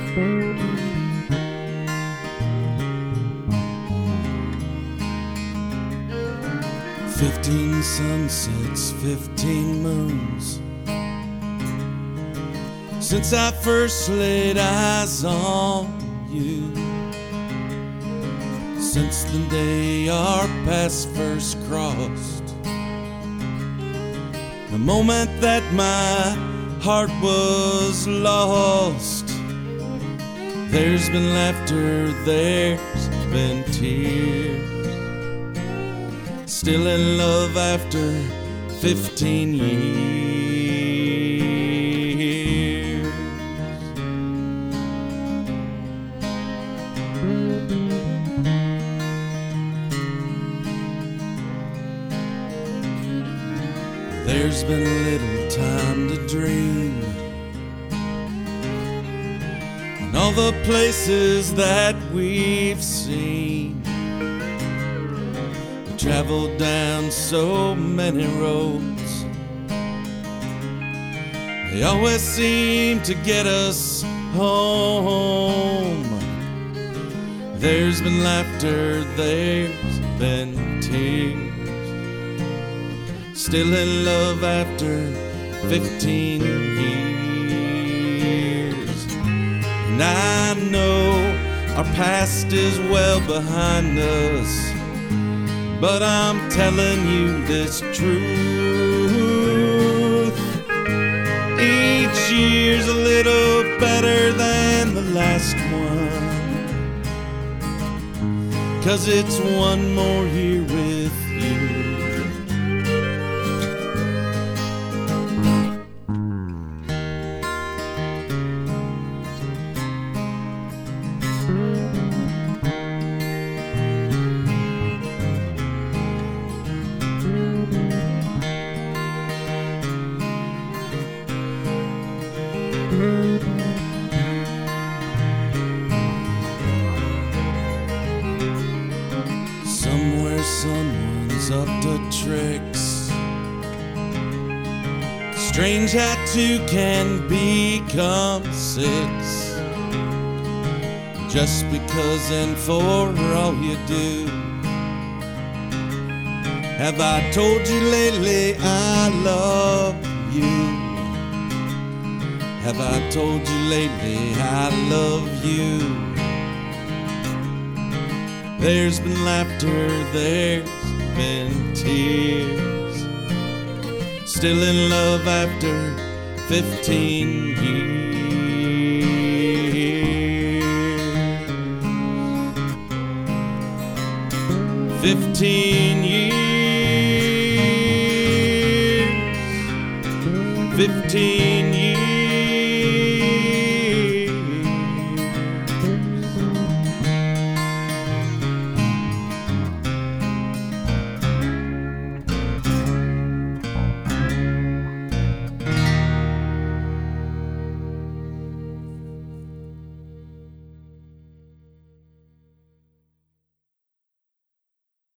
"15 sunsets, 15 moons, since I first laid eyes on you. Since the day our paths first crossed, the moment that my heart was lost. There's been laughter, there's been tears, still in love after 15 years. There's been little time to dream, and all the places that we've seen. We traveled down so many roads, they always seem to get us home. There's been laughter, there's been tears, still in love after 15 years. And I know our past is well behind us, but I'm telling you this truth: each year's a little better than the last one, 'cause it's one more year with you. Somewhere someone's up to tricks. Strange how two can become six, just because and for all you do. Have I told you lately I love you? Have I told you lately I love you? There's been laughter, there's been tears, still in love after 15 years. 15 years. 15